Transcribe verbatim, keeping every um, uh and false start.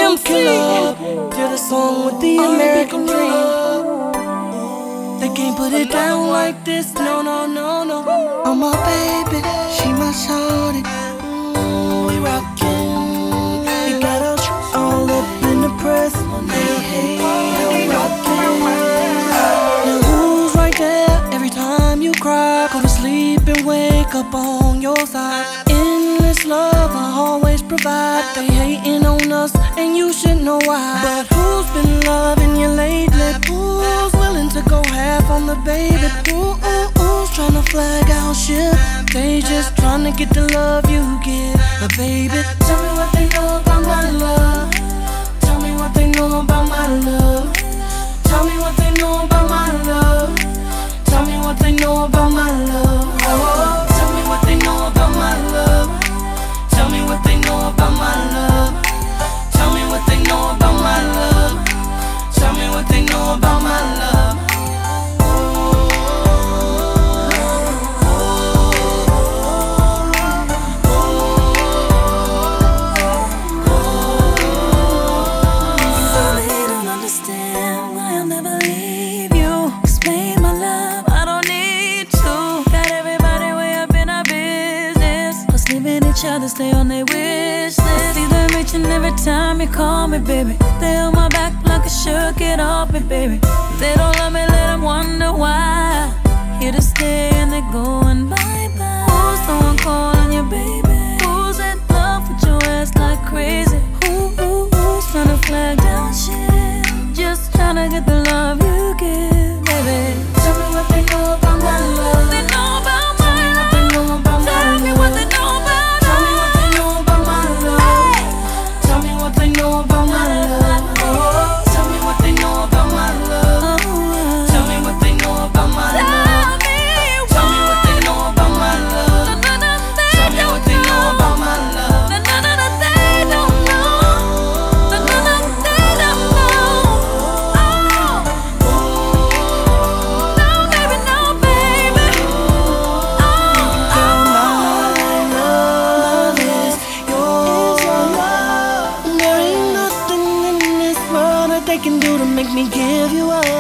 M C. Did a song with the American dream. They can't put it down like this, no, no, no, no. Oh my baby, she my shorty. Mm, we rockin'. We got us all up in the press. Hey, hey, we rockin'. Now who's right there every time you cry? Go to sleep and wake up on your side. Endless love I always provide. They hating on us and you should know why. But who's been loving you lately? Who's willing to go half on the baby? Ooh, ooh, who's tryna flag out shit? They just tryna get the love you get. But baby, tell me what they know about my love. Tell me what they know about my love. Tell me what they know about my love. Tell me what they know about my love. Oh, tell me what they know about my love. Tell me what they know about my love. Tell me what they know about my love. Tell me what they know about my love. Each other, stay on their wish list. See them reaching every time you call me, baby. They on my back like a shirt, get off me, baby. They don't love me, let them wonder why. Here to stay and they're going bye-bye. Who's the one calling you, baby? Who's in love with your ass like crazy? Who, who, who's tryna flag down shit? Just tryna get the love you give, baby. Tell me what they know about my love. They know about my love. Tell me what they know about my love. Tell me what they know about they know about my love. Oh, tell me what they know about my love. Tell me what they know about my love. Tell me what they know about my love. Tell me what they know about my love. They don't know. They don't know. Oh, no, baby, no, baby. Oh, my love is yours. There ain't nothing in this world that they can do to make me give you up.